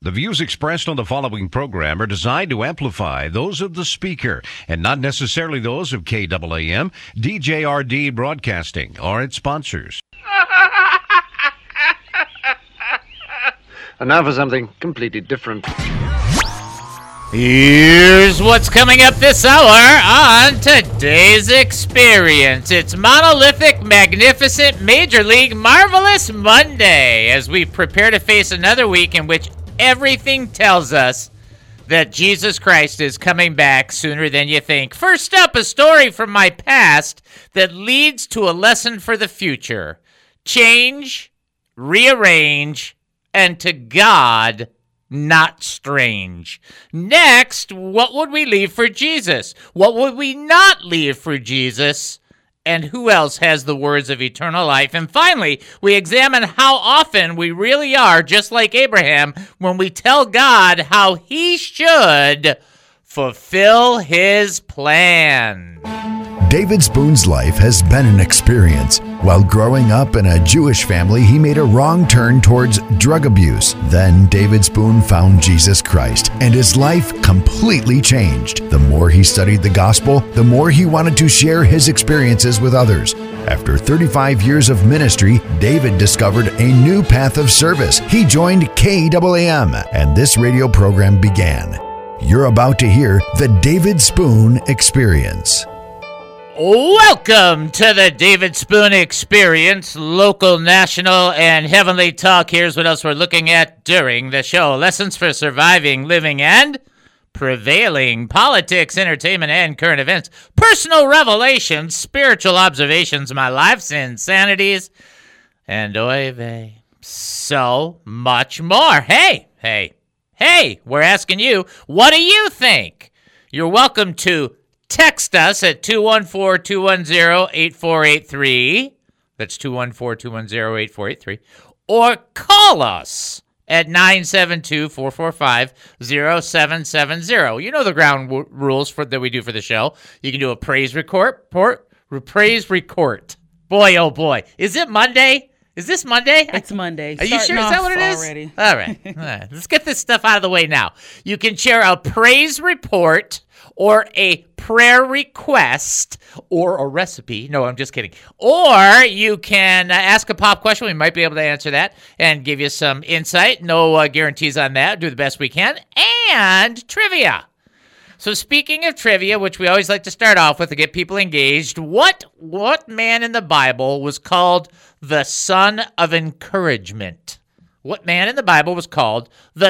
The views expressed on the following program are designed to amplify those of the speaker and not necessarily those of KAAM, DJRD Broadcasting, or its sponsors. And now for something completely different. Here's what's coming up this hour on today's experience. It's Monolithic, Magnificent, Major League, Marvelous Monday as we prepare to face another week in which everything tells us that Jesus Christ is coming back sooner than you think. First up, a story from my past that leads to a lesson for the future. Change, rearrange, and to God, not strange. Next, what would we leave for Jesus? What would we not leave for Jesus? And who else has the words of eternal life? And finally, we examine how often we really are just like Abraham when we tell God how he should fulfill his plan. David Spoon's life has been an experience. While growing up in a Jewish family, he made a wrong turn towards drug abuse. Then David Spoon found Jesus Christ, and his life completely changed. The more he studied the gospel, the more he wanted to share his experiences with others. After 35 years of ministry, David discovered a new path of service. He joined KAAM, and this radio program began. You're about to hear the David Spoon Experience. Welcome to the David Spoon Experience, local, national, and heavenly talk. Here's what else we're looking at during the show. Lessons for surviving, living, and prevailing. Politics, entertainment, and current events. Personal revelations, spiritual observations, my life's insanities, and oy vey, so much more. Hey, we're asking you, what do you think? You're welcome to text us at 214-210-8483. That's 214-210-8483. Or call us at 972-445-0770. You know the ground rules that we do for the show. You can do a praise report. Boy, oh boy. Is it Monday? Is this Monday? It's Monday. Are you sure? Is that what it is? Already. All right. Let's get this stuff out of the way now. You can share a praise report or a prayer request, or a recipe. No, I'm just kidding. Or you can ask a pop question. We might be able to answer that and give you some insight. No guarantees on that. Do the best we can. And trivia. So speaking of trivia, which we always like to start off with to get people engaged, what man in the Bible was called the son of encouragement? What man in the Bible was called the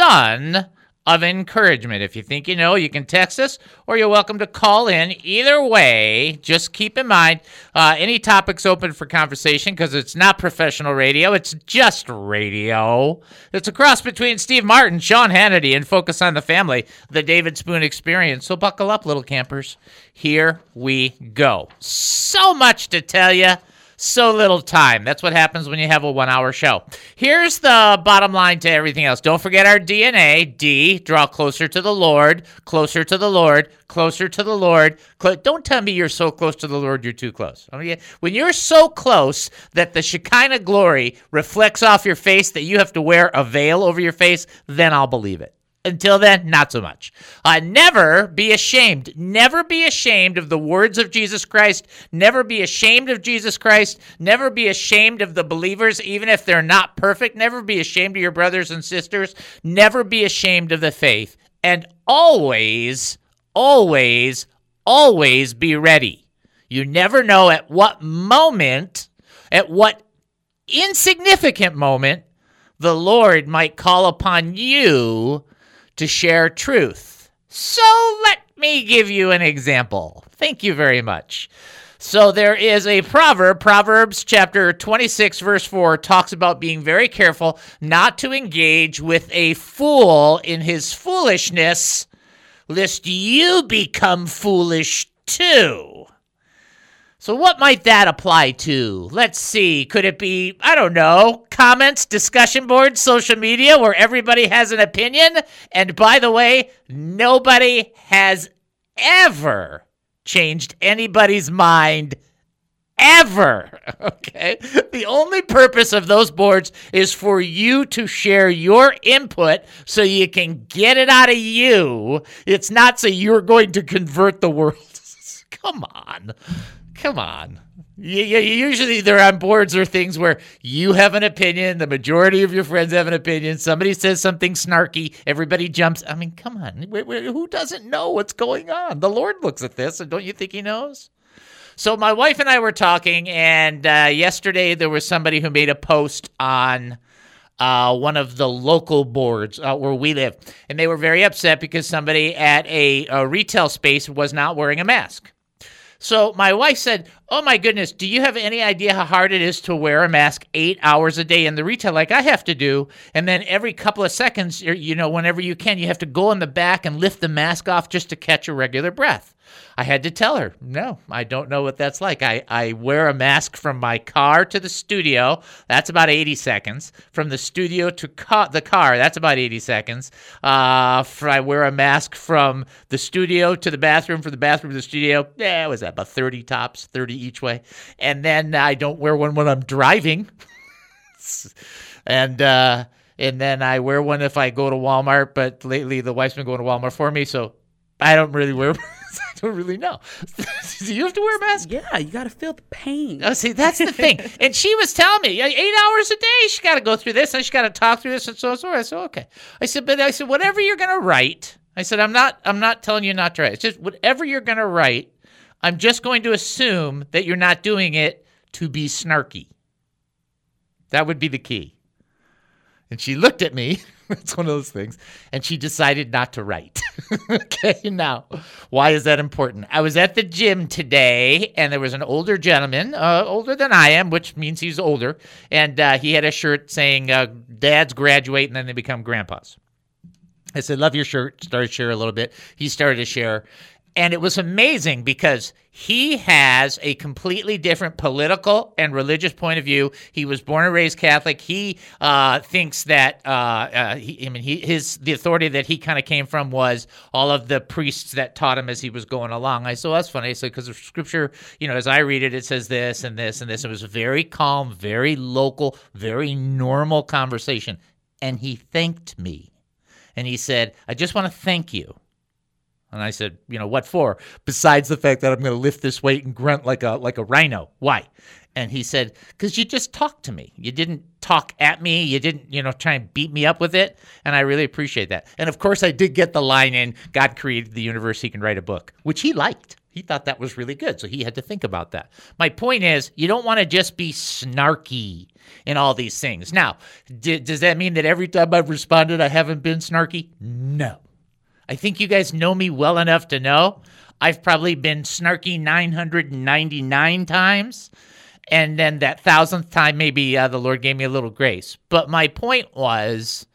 son of encouragement? If you think you know, you can text us, or you're welcome to call in. Either way, just keep in mind, any topic's open for conversation because it's not professional radio. It's just radio. It's a cross between Steve Martin, Sean Hannity, and Focus on the Family, the David Spoon Experience. So buckle up, little campers. Here we go. So much to tell you. So little time. That's what happens when you have a 1 hour show. Here's the bottom line to everything else. Don't forget our DNA. D, draw closer to the Lord, closer to the Lord, closer to the Lord. Don't tell me you're so close to the Lord you're too close. When you're so close that the Shekinah glory reflects off your face that you have to wear a veil over your face, then I'll believe it. Until then, not so much. Never be ashamed. Never be ashamed of the words of Jesus Christ. Never be ashamed of Jesus Christ. Never be ashamed of the believers, even if they're not perfect. Never be ashamed of your brothers and sisters. Never be ashamed of the faith. And always, always, always be ready. You never know at what moment, at what insignificant moment, the Lord might call upon you to share truth. So let me give you an example. Thank you very much. So there is a proverb, Proverbs chapter 26, verse 4, talks about being very careful not to engage with a fool in his foolishness, lest you become foolish too. So what might that apply to? Let's see. Could it be, I don't know, comments, discussion boards, social media where everybody has an opinion? And by the way, nobody has ever changed anybody's mind ever. Okay? The only purpose of those boards is for you to share your input so you can get it out of you. It's not so you're going to convert the world. Come on. Usually they're on boards or things where you have an opinion, the majority of your friends have an opinion, somebody says something snarky, everybody jumps. I mean, come on. Who doesn't know what's going on? The Lord looks at this, and don't you think he knows? So my wife and I were talking, and yesterday there was somebody who made a post on one of the local boards where we live, and they were very upset because somebody at a retail space was not wearing a mask. So my wife said, oh my goodness, do you have any idea how hard it is to wear a mask 8 hours a day in the retail like I have to do? And then every couple of seconds, whenever you can, you have to go in the back and lift the mask off just to catch a regular breath. I had to tell her, no, I don't know what that's like. I wear a mask from my car to the studio. That's about 80 seconds. From the studio to the car, that's about 80 seconds. I wear a mask from the studio to the bathroom, from the bathroom to the studio. Yeah, was that about 30 tops, 30 each way? And then I don't wear one when I'm driving. And then I wear one if I go to Walmart, but lately the wife's been going to Walmart for me, so I don't really wear I don't really know. Do you have to wear a mask? Yeah, you got to feel the pain. Oh, see, that's the thing. And she was telling me 8 hours a day, she got to go through this, and she got to talk through this, and so. I said, okay. I said, whatever you're going to write, I said, I'm not telling you not to write. It's just whatever you're going to write, I'm just going to assume that you're not doing it to be snarky. That would be the key. And she looked at me. It's one of those things. And she decided not to write. Okay, now, why is that important? I was at the gym today, and there was an older gentleman, older than I am, which means he's older, and he had a shirt saying, dads graduate, and then they become grandpas. I said, love your shirt. Started to share a little bit. He started to share. And it was amazing because he has a completely different political and religious point of view. He was born and raised Catholic. He thinks that the authority that he kind of came from was all of the priests that taught him as he was going along. I said, well, that's funny. I said, because of Scripture, as I read it, it says this and this and this. It was a very calm, very local, very normal conversation. And he thanked me. And he said, I just want to thank you. And I said, what for? Besides the fact that I'm going to lift this weight and grunt like a rhino. Why? And he said, because you just talked to me. You didn't talk at me. You didn't, try and beat me up with it. And I really appreciate that. And of course, I did get the line in, God created the universe, he can write a book, which he liked. He thought that was really good. So he had to think about that. My point is, you don't want to just be snarky in all these things. Now, does that mean that every time I've responded, I haven't been snarky? No. I think you guys know me well enough to know I've probably been snarky 999 times, and then that 1,000th time maybe the Lord gave me a little grace. But my point is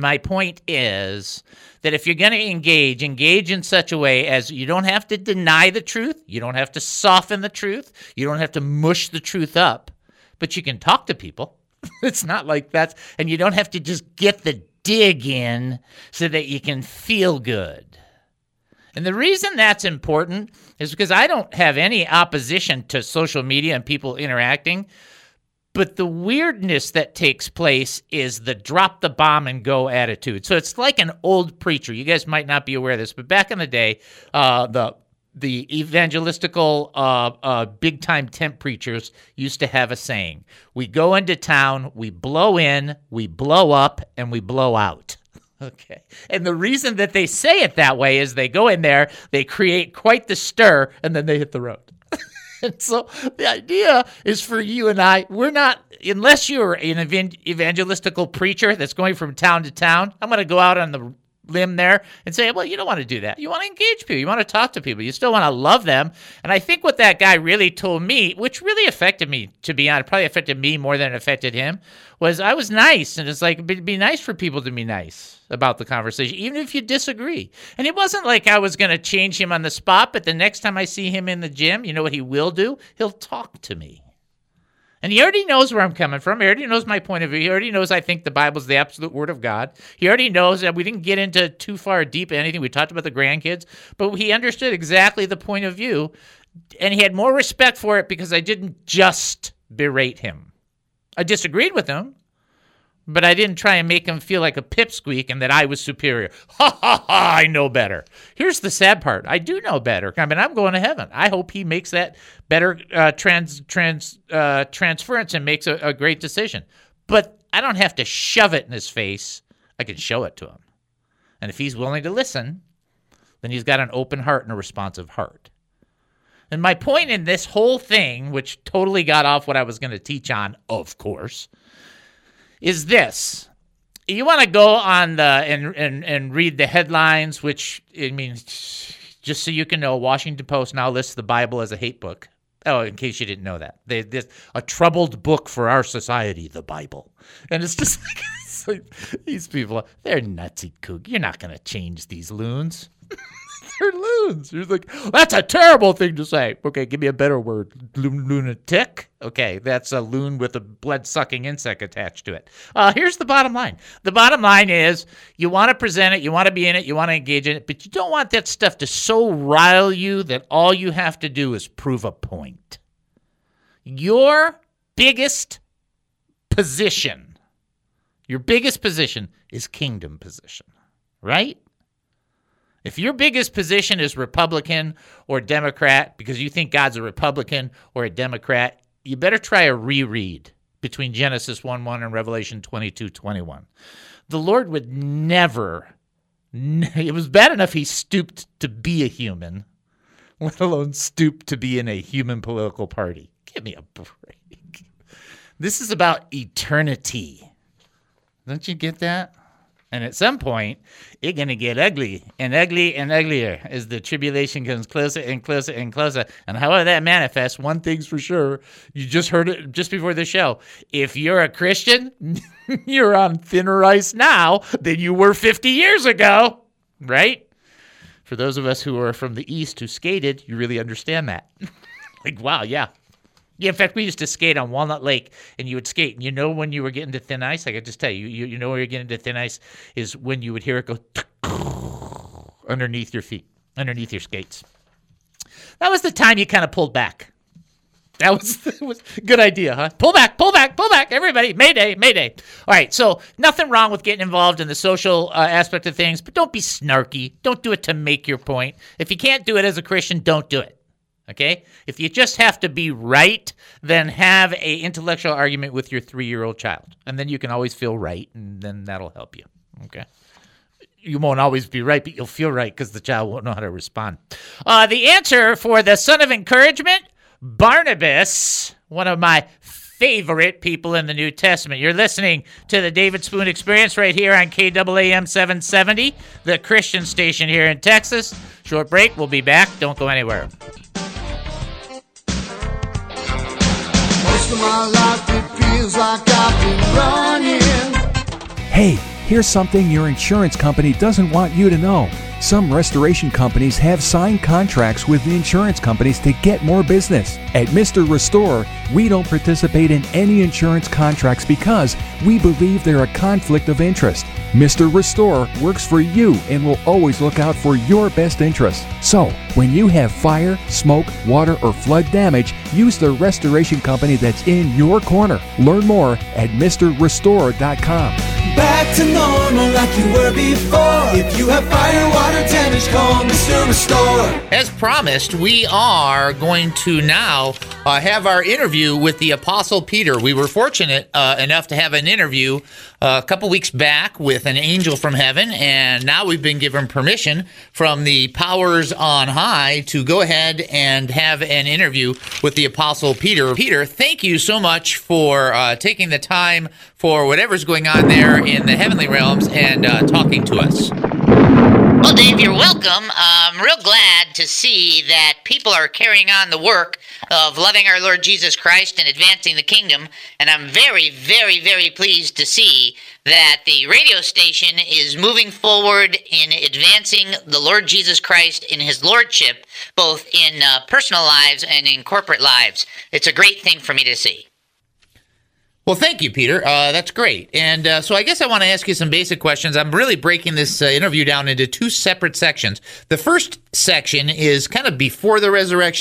that if you're going to engage in such a way as you don't have to deny the truth, you don't have to soften the truth, you don't have to mush the truth up, but you can talk to people. It's not like that, and you don't have to just get the dig in so that you can feel good. And the reason that's important is because I don't have any opposition to social media and people interacting, but the weirdness that takes place is the drop the bomb and go attitude. So it's like an old preacher. You guys might not be aware of this, but back in the day, the evangelistical big-time tent preachers used to have a saying. We go into town, we blow in, we blow up, and we blow out. Okay. And the reason that they say it that way is they go in there, they create quite the stir, and then they hit the road. And so the idea is for you and I, we're not, unless you're an evangelistical preacher that's going from town to town, I'm going to go out on the limb there and say, well, you don't want to do that. You want to engage people. You want to talk to people. You still want to love them. And I think what that guy really told me, which really affected me, to be honest, probably affected me more than it affected him, was I was nice. And it's like, it'd be nice for people to be nice about the conversation, even if you disagree. And it wasn't like I was going to change him on the spot, but the next time I see him in the gym, you know what he will do? He'll talk to me. And he already knows where I'm coming from. He already knows my point of view. He already knows I think the Bible's the absolute word of God. He already knows that we didn't get into too far deep anything. We talked about the grandkids, but he understood exactly the point of view And he had more respect for it because I didn't just berate him. I disagreed with him, but I didn't try and make him feel like a pipsqueak and that I was superior. Ha, ha, ha, I know better. Here's the sad part. I do know better. I mean, I'm going to heaven. I hope he makes that better transference and makes a great decision. But I don't have to shove it in his face. I can show it to him. And if he's willing to listen, then he's got an open heart and a responsive heart. And my point in this whole thing, which totally got off what I was going to teach on, of course, is this. You want to go on the and read the headlines, which, I mean, just so you can know, Washington Post now lists the Bible as a hate book. Oh, in case you didn't know that. There's a troubled book for our society, the Bible. And it's just like these people, they're nutsy kook. You're not going to change these loons. They're loons. You're like, that's a terrible thing to say. Okay, give me a better word. Lunatic? Okay, that's a loon with a blood-sucking insect attached to it. Here's the bottom line. The bottom line is you want to present it, you want to be in it, you want to engage in it, but you don't want that stuff to so rile you that all you have to do is prove a point. Your biggest position is kingdom position, right? If your biggest position is Republican or Democrat because you think God's a Republican or a Democrat, you better try a reread between Genesis 1:1 and Revelation 22:21. The Lord would never, it was bad enough he stooped to be a human, let alone stoop to be in a human political party. Give me a break. This is about eternity. Don't you get that? And at some point, it's going to get ugly and ugly and uglier as the tribulation comes closer and closer and closer. And however that manifests, one thing's for sure, you just heard it just before the show. If you're a Christian, you're on thinner ice now than you were 50 years ago, right? For those of us who are from the East who skated, you really understand that. Like, wow, yeah. Yeah, in fact, we used to skate on Walnut Lake, and you would skate. And you know when you were getting to thin ice? I could just tell you, you know when you're getting to thin ice is when you would hear it go underneath your feet, underneath your skates. That was the time you kind of pulled back. That was a good idea, huh? Pull back, everybody. Mayday, mayday. All right, so nothing wrong with getting involved in the social aspect of things, but don't be snarky. Don't do it to make your point. If you can't do it as a Christian, don't do it. Okay? If you just have to be right, then have a intellectual argument with your 3-year-old child. And then you can always feel right, and then that'll help you. Okay? You won't always be right, but you'll feel right because the child won't know how to respond. The answer for the son of encouragement, Barnabas, one of my favorite people in the New Testament. You're listening to the David Spoon Experience right here on KAAM 770, the Christian station here in Texas. Short break. We'll be back. Don't go anywhere. Most of my life it feels like I've been running. Hey, here's something your insurance company doesn't want you to know. Some restoration companies have signed contracts with the insurance companies to get more business. At Mr. Restore, we don't participate in any insurance contracts because we believe they're a conflict of interest. Mr. Restore works for you and will always look out for your best interests. So, when you have fire, smoke, water, or flood damage, use the restoration company that's in your corner. Learn more at MrRestore.com. Back to normal like you were before. If you have fire, water damage, call Mr. Restore. As promised, we are going to now have our interview with the Apostle Peter. We were fortunate enough to have an interview a couple weeks back with an angel from heaven, and now we've been given permission from the powers on high to go ahead and have an interview with the Apostle Peter. Peter, thank you so much for taking the time for whatever's going on there in the heavenly realms and talking to us. Well, Dave, you're welcome. I'm real glad to see that people are carrying on the work of loving our Lord Jesus Christ and advancing the kingdom, and I'm very, very, very pleased to see that the radio station is moving forward in advancing the Lord Jesus Christ in his lordship, both in personal lives and in corporate lives. It's a great thing for me to see. Well, thank you, Peter. That's great. And so I guess I want to ask you some basic questions. I'm really breaking this interview down into two separate sections. The first section is kind of before the resurrection,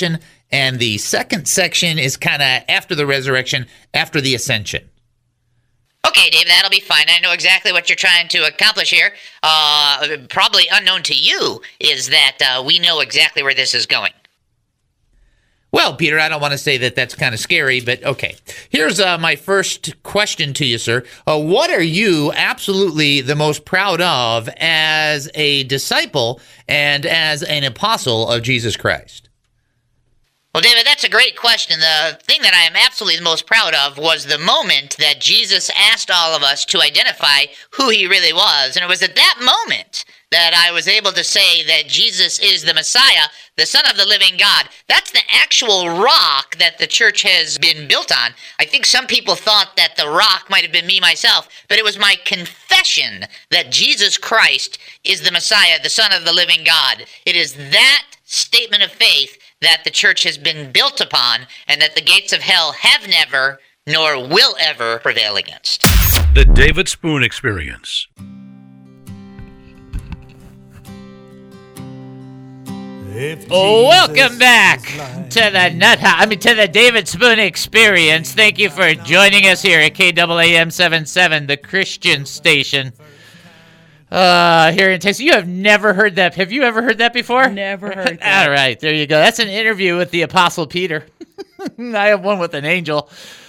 And the second section is kind of after the resurrection, after the ascension. Okay, Dave, that'll be fine. I know exactly what you're trying to accomplish here. Probably unknown to you is that we know exactly where this is going. Well, Peter, I don't want to say that that's kind of scary, but okay. Here's my first question to you, sir. What are you absolutely the most proud of as a disciple and as an apostle of Jesus Christ? Well, David, that's a great question. The thing that I am absolutely the most proud of was the moment that Jesus asked all of us to identify who he really was. And it was at that moment that I was able to say that Jesus is the Messiah, the Son of the living God. That's the actual rock that the church has been built on. I think some people thought that the rock might have been me myself, but it was my confession that Jesus Christ is the Messiah, the Son of the living God. It is that statement of faith that the church has been built upon, and that the gates of hell have never, nor will ever, prevail against. The David Spoon Experience. Welcome back to the David Spoon Experience. Thank you for joining us here at KAAM 77, the Christian station. Here in Texas. You have never heard that. Have you ever heard that before? Never heard that. All right, there you go. That's an interview with the Apostle Peter. I have one with an angel.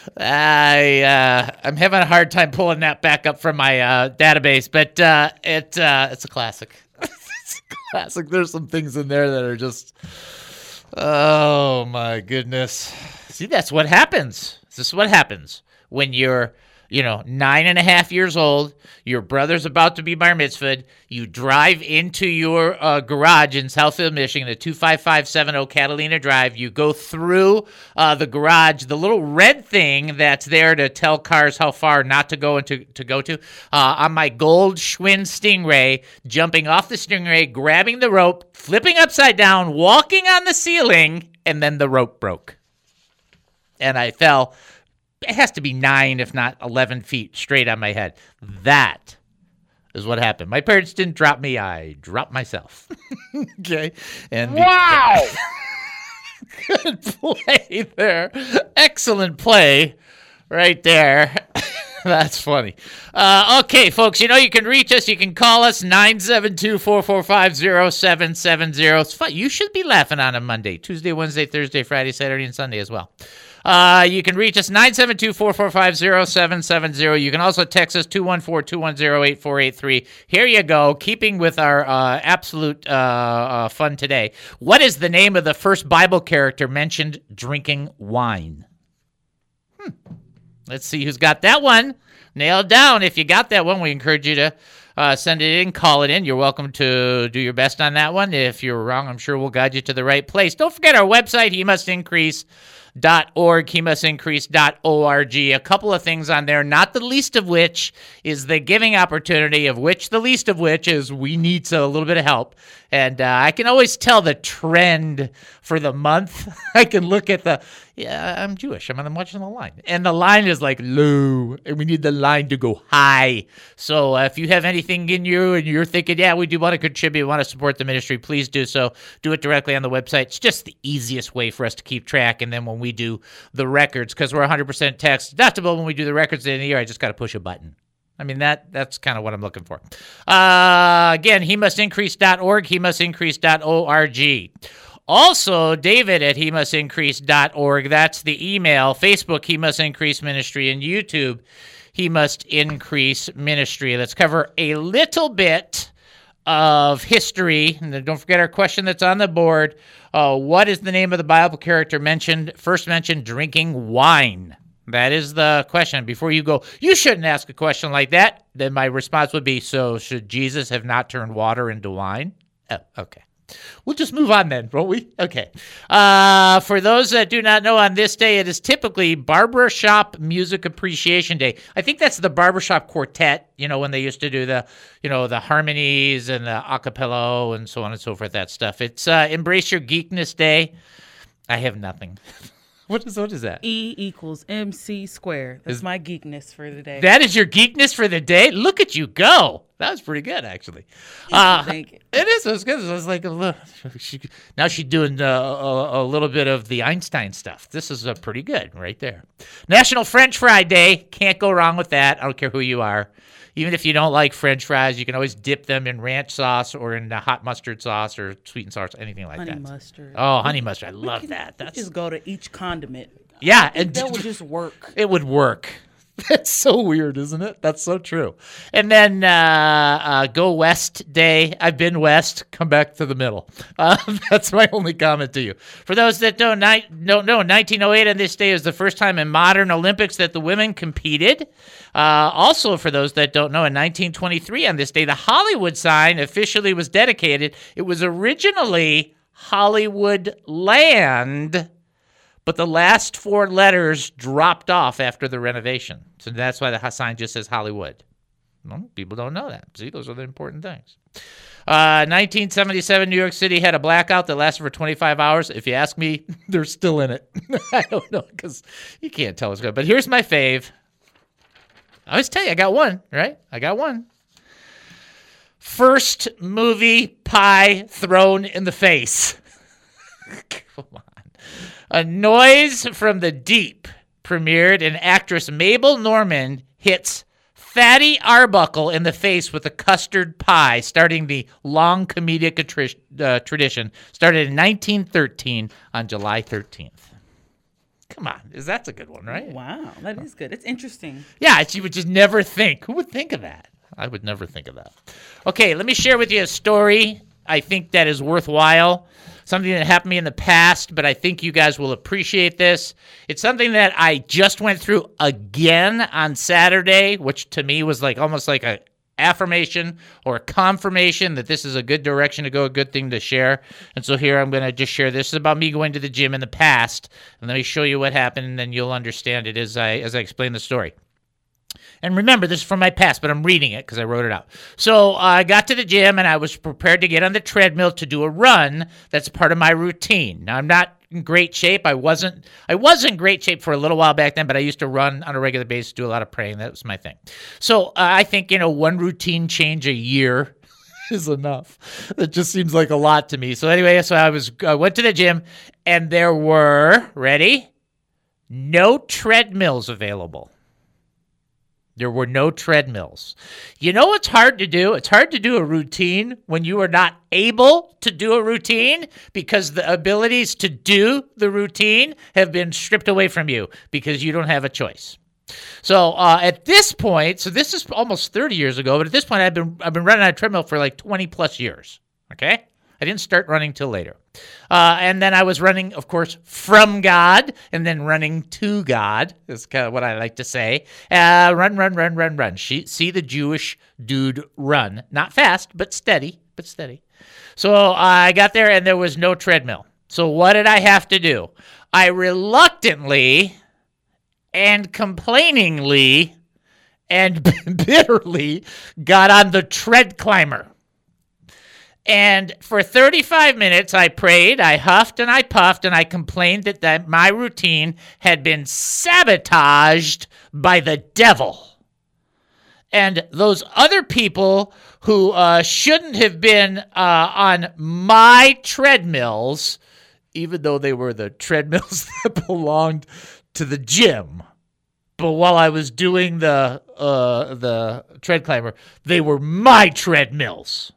I'm having a hard time pulling that back up from my database, but it's a classic. It's a classic. There's some things in there that are just, oh my goodness. See, that's what happens. This is what happens when you're 9.5 years old, your brother's about to be bar mitzvahed, you drive into your garage in Southfield, Michigan, at 25570 Catalina Drive, you go through the garage, the little red thing that's there to tell cars how far not to go and to go to, on my gold Schwinn Stingray, jumping off the Stingray, grabbing the rope, flipping upside down, walking on the ceiling, and then the rope broke. And I fell. It has to be 9, if not 11 feet straight on my head. That is what happened. My parents didn't drop me. I dropped myself. Okay. And wow. Good play there. Excellent play right there. That's funny. Okay, folks, you can reach us. You can call us, 972-445-0770. It's fun. You should be laughing on a Monday, Tuesday, Wednesday, Thursday, Friday, Saturday, and Sunday as well. You can reach us, 972-445-0770. You can also text us, 214-210-8483. Here you go, keeping with our absolute fun today. What is the name of the first Bible character mentioned drinking wine? Let's see who's got that one nailed down. If you got that one, we encourage you to send it in, call it in. You're welcome to do your best on that one. If you're wrong, I'm sure we'll guide you to the right place. Don't forget our website, HeMustIncrease.org, HeMustIncrease.org. A couple of things on there, not the least of which is the giving opportunity, of which the least of which is we need a little bit of help. And I can always tell the trend for the month. I can look at I'm Jewish. I'm watching the line. And the line is like low, and we need the line to go high. So if you have anything in you and you're thinking, we do want to contribute, want to support the ministry, please do so. Do it directly on the website. It's just the easiest way for us to keep track. And then when we do the records, because we're 100% tax deductible, when we do the records at the end of the year, I just got to push a button. I mean, that's kind of what I'm looking for. Again, HeMustIncrease.org, HeMustIncrease.org. Also, David at HeMustIncrease.org. That's the email. Facebook, He Must Increase Ministry, and YouTube, He Must Increase Ministry. Let's cover a little bit of history. And don't forget our question that's on the board. What is the name of the Bible character first mentioned drinking wine? That is the question. Before you go, you shouldn't ask a question like that. Then my response would be, so should Jesus have not turned water into wine? Oh, okay. We'll just move on then, won't we? Okay. For those that do not know, on this day, it is typically Barbershop Music Appreciation Day. I think that's the Barbershop Quartet, when they used to do the harmonies and the a cappella and so on and so forth, that stuff. It's Embrace Your Geekness Day. I have nothing. What is that? E = MC². That's my geekness for the day. That is your geekness for the day? Look at you go. That was pretty good, actually. Thank you. It is. It was good. It was like now she's doing a little bit of the Einstein stuff. This is pretty good right there. National French Fry Day. Can't go wrong with that. I don't care who you are. Even if you don't like French fries, you can always dip them in ranch sauce or in hot mustard sauce or sweet and sour, anything like Honey that. mustard. Oh, honey mustard. I love that. That's just go to each condiment. Yeah. That would just work. It would work. That's so weird, isn't it? That's so true. And then Go West Day. I've been west. Come back to the middle. That's my only comment to you. For those that don't know, 1908 on this day is the first time in modern Olympics that the women competed. Also, for those that don't know, in 1923 on this day, the Hollywood sign officially was dedicated. It was originally Hollywood Land, but the last 4 letters dropped off after the renovation. So that's why the sign just says Hollywood. Well, people don't know that. See, those are the important things. 1977, New York City had a blackout that lasted for 25 hours. If you ask me, they're still in it. I don't know, because you can't tell what's good. But here's my fave. I always tell you, I got one, right? I got one. First movie pie thrown in the face. Come on. A Noise from the Deep premiered, and actress Mabel Normand hits Fatty Arbuckle in the face with a custard pie, starting the long comedic tradition, started in 1913 on July 13th. Come on, that's a good one, right? Wow, that is good. It's interesting. Yeah, you would just never think. Who would think of that? I would never think of that. Okay, let me share with you a story I think that is worthwhile. Something that happened to me in the past, but I think you guys will appreciate this. It's something that I just went through again on Saturday, which to me was like almost like a affirmation or a confirmation that this is a good direction to go, a good thing to share. And so here I'm going to just share this. This is about me going to the gym in the past, and let me show you what happened, and then you'll understand it as I explain the story. And remember, this is from my past, but I'm reading it because I wrote it out. So I got to the gym, and I was prepared to get on the treadmill to do a run. That's part of my routine. Now, I'm not in great shape. I was in great shape for a little while back then, but I used to run on a regular basis, do a lot of praying. That was my thing. So I think, one routine change a year is enough. That just seems like a lot to me. So anyway, I went to the gym, and there were, ready? No treadmills available. There were no treadmills. You know what's hard to do? It's hard to do a routine when you are not able to do a routine because the abilities to do the routine have been stripped away from you because you don't have a choice. So at this point, so this is almost 30 years ago, but at this point I've been running on a treadmill for like 20 plus years. Okay? I didn't start running till later. And then I was running, of course, from God and then running to God is kind of what I like to say. Run. See the Jewish dude run. Not fast, but steady. So I got there and there was no treadmill. So what did I have to do? I reluctantly and complainingly and bitterly got on the tread climber. And for 35 minutes, I prayed, I huffed, and I puffed, and I complained that my routine had been sabotaged by the devil. And those other people who shouldn't have been on my treadmills, even though they were the treadmills that belonged to the gym. But while I was doing the tread climber, they were my treadmills.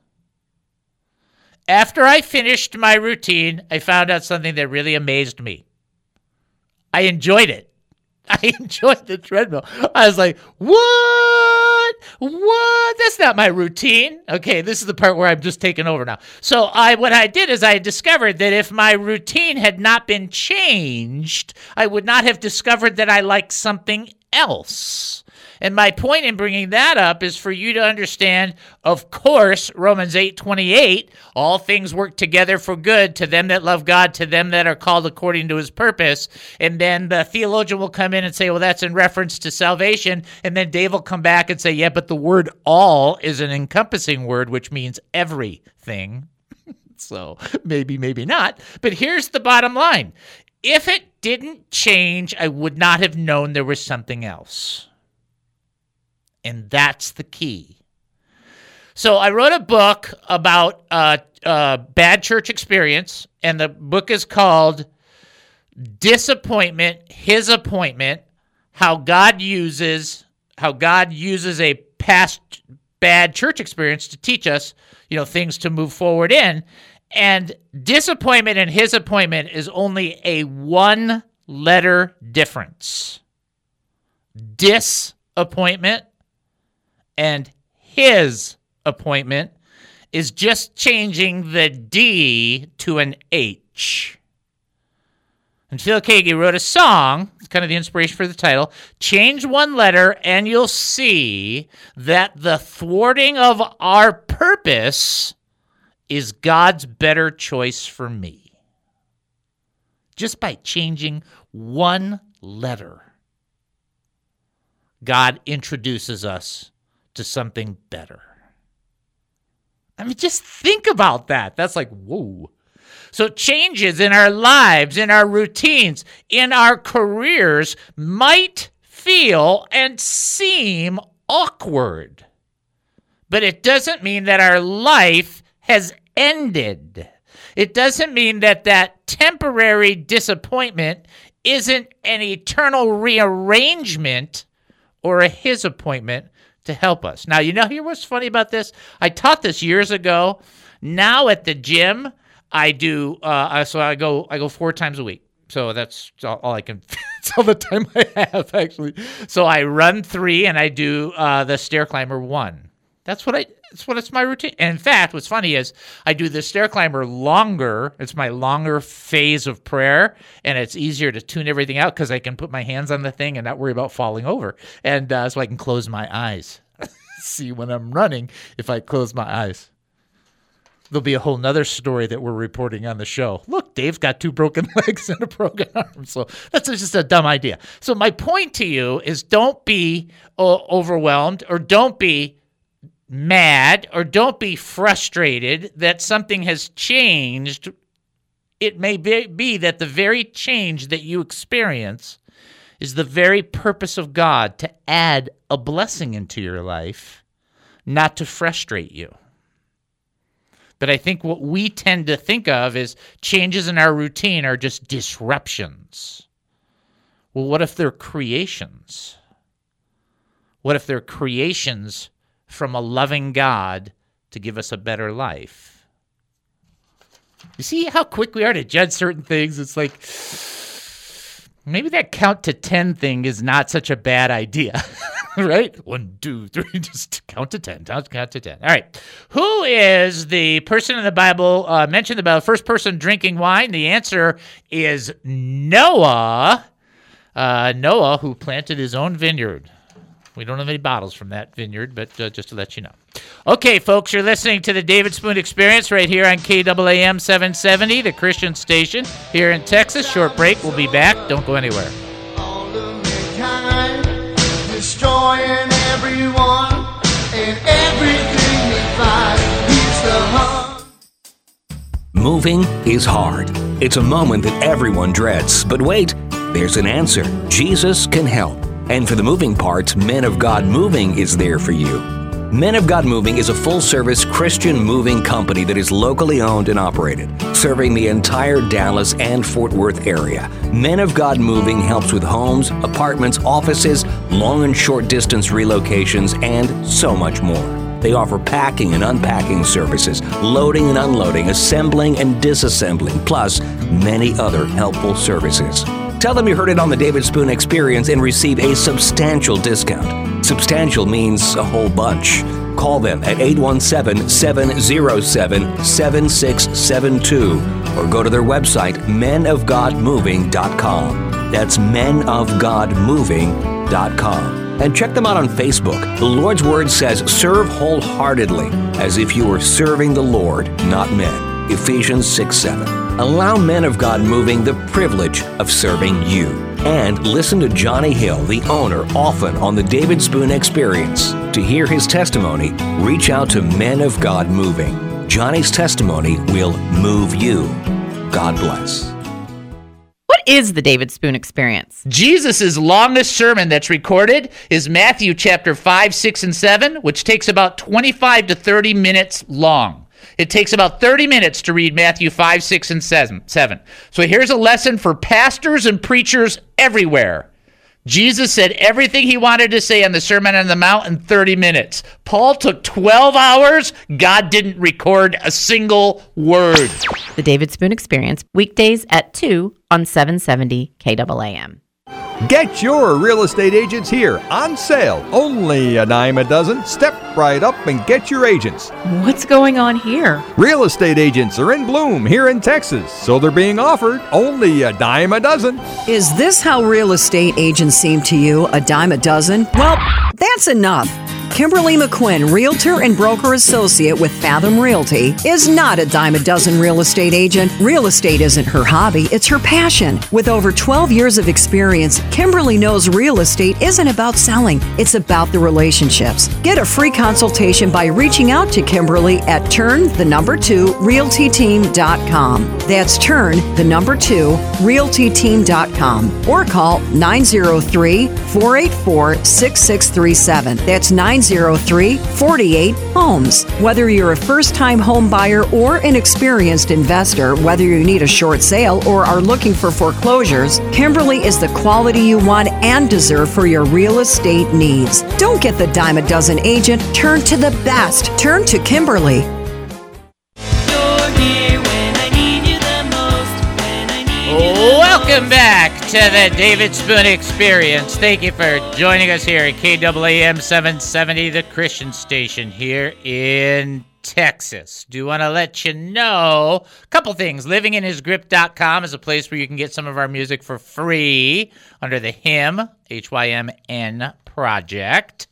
After I finished my routine, I found out something that really amazed me. I enjoyed it. I enjoyed the treadmill. I was like, what? That's not my routine. Okay, this is the part where I'm just taking over now. So what I did is I discovered that if my routine had not been changed, I would not have discovered that I liked something else. And my point in bringing that up is for you to understand, of course, Romans 8:28, all things work together for good to them that love God, to them that are called according to his purpose. And then the theologian will come in and say, well, that's in reference to salvation. And then Dave will come back and say, yeah, but the word all is an encompassing word, which means everything. So maybe not. But here's the bottom line. If it didn't change, I would not have known there was something else. And that's the key. So I wrote a book about bad church experience, and the book is called Disappointment, His Appointment, How God uses a past bad church experience to teach us, things to move forward in. And disappointment and His appointment is only a 1-letter difference. Disappointment and His appointment is just changing the D to an H. And Phil Keaggy wrote a song, it's kind of the inspiration for the title, change 1 letter and you'll see that the thwarting of our purpose is God's better choice for me. Just by changing 1 letter, God introduces us to something better. I mean, just think about that. That's like, whoa. So changes in our lives, in our routines, in our careers might feel and seem awkward. But it doesn't mean that our life has ended. It doesn't mean that temporary disappointment isn't an eternal rearrangement or a His appointment to help us. Now, hear what's funny about this? I taught this years ago. Now at the gym, I do, so I go 4 times a week. So that's all I can, that's all the time I have, actually. So I run 3 and I do the stair climber 1. It's my routine. And in fact, what's funny is I do the stair climber longer. It's my longer phase of prayer, and it's easier to tune everything out because I can put my hands on the thing and not worry about falling over. And so I can close my eyes. See when I'm running if I close my eyes. There'll be a whole nother story that we're reporting on the show. Look, Dave's got 2 broken legs and a broken arm. So that's just a dumb idea. So my point to you is don't be overwhelmed, or don't be mad, or don't be frustrated that something has changed. It may be that the very change that you experience is the very purpose of God to add a blessing into your life, not to frustrate you. But I think what we tend to think of is changes in our routine are just disruptions. Well, what if they're creations? What if they're creations from a loving God to give us a better life? You see how quick we are to judge certain things? It's like, maybe that count to 10 thing is not such a bad idea, right? 1, 2, 3, just count to 10. Count to 10. All right. Who is the person in the Bible mentioned about first person drinking wine? The answer is Noah. Noah, who planted his own vineyard. We don't have any bottles from that vineyard, but just to let you know. Okay, folks, you're listening to the David Spoon Experience right here on KAAM 770, the Christian station here in Texas. Short break. We'll be back. Don't go anywhere. All of mankind, destroying everyone and everything we find. He's the heart. Moving is hard. It's a moment that everyone dreads. But wait, there's an answer. Jesus can help. And for the moving parts, Men of God Moving is there for you. Men of God Moving is a full-service Christian moving company that is locally owned and operated, serving the entire Dallas and Fort Worth area. Men of God Moving helps with homes, apartments, offices, long and short distance relocations, and so much more. They offer packing and unpacking services, loading and unloading, assembling and disassembling, plus many other helpful services. Tell them you heard it on the David Spoon Experience and receive a substantial discount. Substantial means a whole bunch. Call them at 817-707-7672 or go to their website, menofgodmoving.com. That's menofgodmoving.com. And check them out on Facebook. The Lord's Word says, serve wholeheartedly, as if you were serving the Lord, not men. Ephesians 6:7. Allow Men of God Moving the privilege of serving you. And listen to Johnny Hill, the owner, often on the David Spoon Experience. To hear his testimony, reach out to Men of God Moving. Johnny's testimony will move you. God bless. What is the David Spoon Experience? Jesus' longest sermon that's recorded is Matthew chapter 5, 6, and 7, which takes about 25 to 30 minutes long. It takes about 30 minutes to read Matthew 5, 6, and 7. So here's a lesson for pastors and preachers everywhere. Jesus said everything he wanted to say on the Sermon on the Mount in 30 minutes. Paul took 12 hours. God didn't record a single word. The David Spoon Experience, weekdays at 2 on 770 KAAM. Get your real estate agents here on sale. Only a dime a dozen. Step right up and get your agents. What's going on here? Real estate agents are in bloom here in Texas, so they're being offered only a dime a dozen. Is this how real estate agents seem to you, a dime a dozen? Well, that's enough. Kimberly McQuinn, Realtor and Broker Associate with Fathom Realty, is not a dime a dozen real estate agent. Real estate isn't her hobby, it's her passion. With over 12 years of experience, Kimberly knows real estate isn't about selling, it's about the relationships. Get a free consultation by reaching out to Kimberly at turn2realtyteam.com. That's turn2realtyteam.com or call 903-484-6637. That's 903-48-HOMES. Whether you're a first-time home buyer or an experienced investor, whether you need a short sale or are looking for foreclosures, Kimberly is the quality you want and deserve for your real estate needs. Don't get the dime a dozen agent. Turn to the best. Turn to Kimberly. Welcome back to the David Spoon Experience. Thank you for joining us here at KAAM 770, the Christian station here in Texas. Do want to let you know a couple things. LivingInHisGrip.com is a place where you can get some of our music for free under the HYMN, H-Y-M-N project.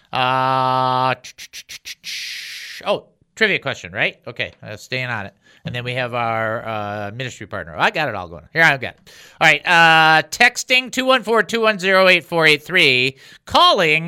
Trivia question, right? Okay, staying on it. And then we have our ministry partner. I got it all going. Here, I've got it. All right. Texting 214-210-8483. Calling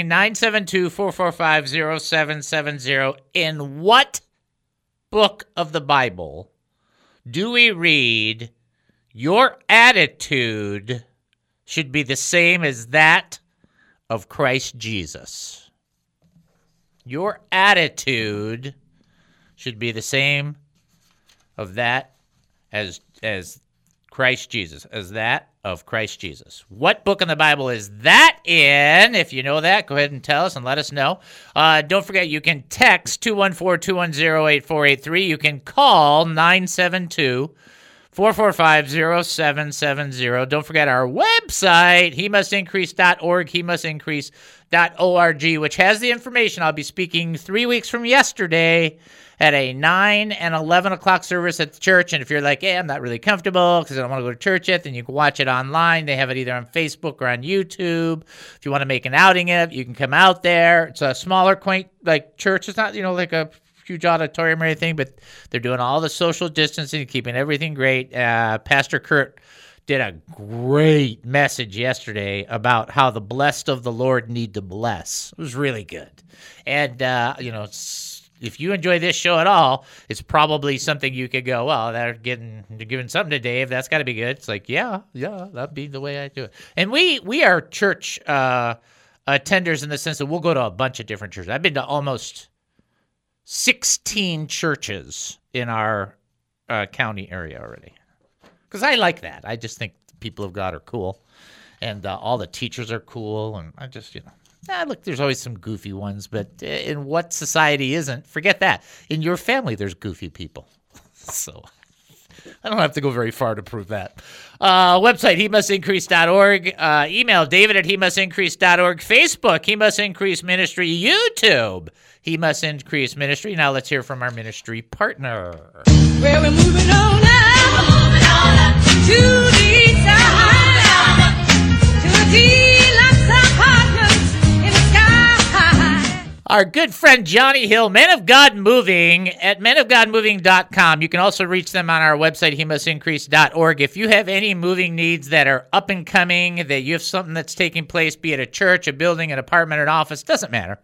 972-445-0770. In what book of the Bible do we read, your attitude should be the same as that of Christ Jesus? Your attitude should be the same of that as Christ Jesus, as that of Christ Jesus. What book in the Bible is that in? If you know that, go ahead and tell us and let us know. Don't forget, you can text 214-210-8483. You can call 972-445-0770. Don't forget our website, hemustincrease.org, hemustincrease.org, which has the information. I'll be speaking 3 weeks from yesterday at a 9 and 11 o'clock service at the church. And if you're like, I'm not really comfortable because I don't want to go to church yet, then you can watch it online. They have it either on Facebook or on YouTube. If you want to make an outing of it, you can come out there. It's a smaller, quaint, church. It's not, like a huge auditorium or anything, but they're doing all the social distancing, keeping everything great. Pastor Kurt did a great message yesterday about how the blessed of the Lord need to bless. It was really good. And, if you enjoy this show at all, it's probably something you could go, well, they're giving something to Dave. That's got to be good. It's like, yeah, that'd be the way I do it. And we are church attenders in the sense that we'll go to a bunch of different churches. I've been to almost 16 churches in our county area already. Because I like that. I just think the people of God are cool. And all the teachers are cool. And I just, look, there's always some goofy ones, but in what society isn't? Forget that. In your family, there's goofy people. So I don't have to go very far to prove that. Website, hemustincrease.org. Email, david@hemustincrease.org. Facebook, He Must Increase Ministry. YouTube, He Must Increase Ministry. Now let's hear from our ministry partner. Well, we're moving on up to the side, to a deluxe apartment in the sky. Our good friend Johnny Hill, Men of God Moving, at menofgodmoving.com. You can also reach them on our website, hemustincrease.org. If you have any moving needs that are up and coming, that you have something that's taking place, be it a church, a building, an apartment, an office, doesn't matter.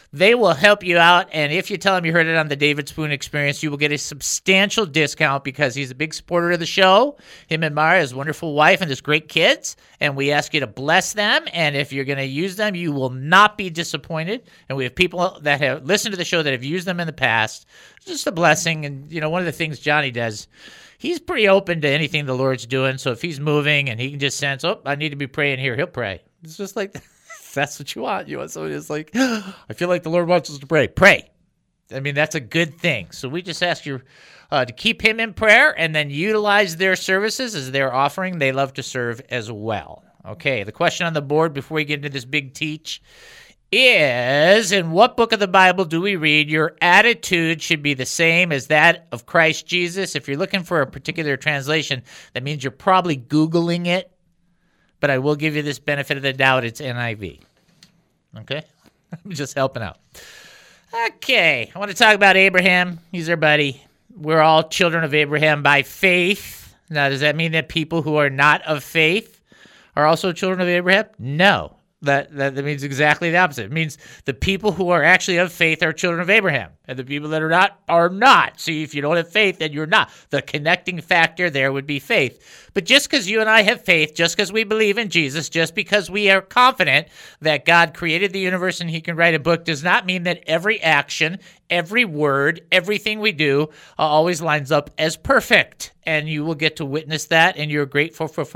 They will help you out, and if you tell them you heard it on the David Spoon Experience, you will get a substantial discount because he's a big supporter of the show. Him and Mara, his wonderful wife, and his great kids, and we ask you to bless them, and if you're going to use them, you will not be disappointed, and we have people that have listened to the show that have used them in the past. It's just a blessing, and one of the things Johnny does, he's pretty open to anything the Lord's doing, so if he's moving and he can just sense, I need to be praying here, he'll pray. It's just like that. That's what you want. You want somebody that's like, I feel like the Lord wants us to pray. Pray. I mean, that's a good thing. So we just ask you to keep him in prayer and then utilize their services as their offering. They love to serve as well. Okay, the question on the board before we get into this big teach is, in what book of the Bible do we read, your attitude should be the same as that of Christ Jesus? If you're looking for a particular translation, that means you're probably Googling it. But I will give you this benefit of the doubt. It's NIV. Okay? I'm just helping out. Okay. I want to talk about Abraham. He's our buddy. We're all children of Abraham by faith. Now, does that mean that people who are not of faith are also children of Abraham? No. That means exactly the opposite. It means the people who are actually of faith are children of Abraham, and the people that are not. See, if you don't have faith, then you're not. The connecting factor there would be faith. But just because you and I have faith, just because we believe in Jesus, just because we are confident that God created the universe and he can write a book, does not mean that every action, every word, everything we do always lines up as perfect. And you will get to witness that, and you're grateful for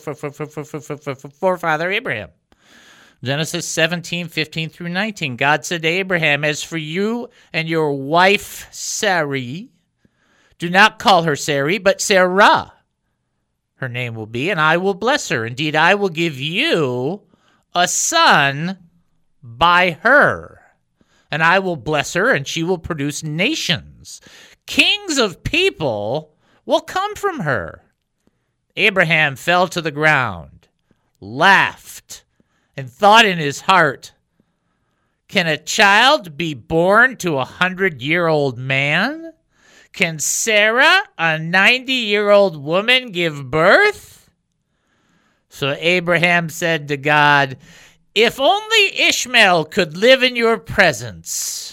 Father Abraham. Genesis 17:15 through 19. God said to Abraham, as for you and your wife Sarai, do not call her Sarai, but Sarah. Her name will be, and I will bless her. Indeed, I will give you a son by her. And I will bless her, and she will produce nations. Kings of people will come from her. Abraham fell to the ground, laughed, and thought in his heart, can a child be born to 100-year-old man? Can Sarah, a 90-year-old woman, give birth? So Abraham said to God, if only Ishmael could live in your presence.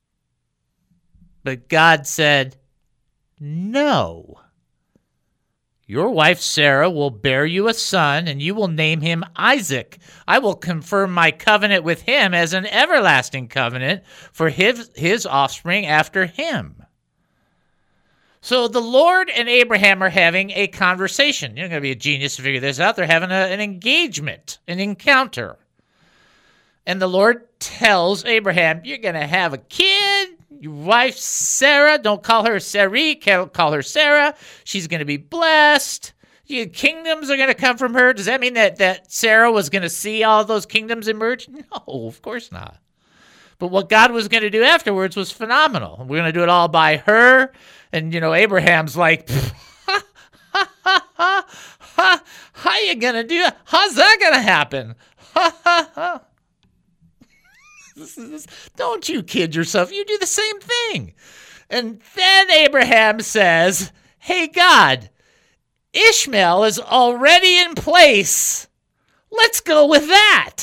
But God said, no. Your wife Sarah will bear you a son, and you will name him Isaac. I will confirm my covenant with him as an everlasting covenant for his offspring after him. So the Lord and Abraham are having a conversation. You're going to be a genius to figure this out. They're having an engagement, an encounter. And the Lord tells Abraham, you're going to have a kid. Your wife, Sarah, don't call her Sarai, call her Sarah. She's going to be blessed. Your kingdoms are going to come from her. Does that mean that Sarah was going to see all those kingdoms emerge? No, of course not. But what God was going to do afterwards was phenomenal. We're going to do it all by her. And, Abraham's like, how you going to do it? How's that going to happen? Don't you kid yourself. You do the same thing. And then Abraham says, hey, God, Ishmael is already in place. Let's go with that.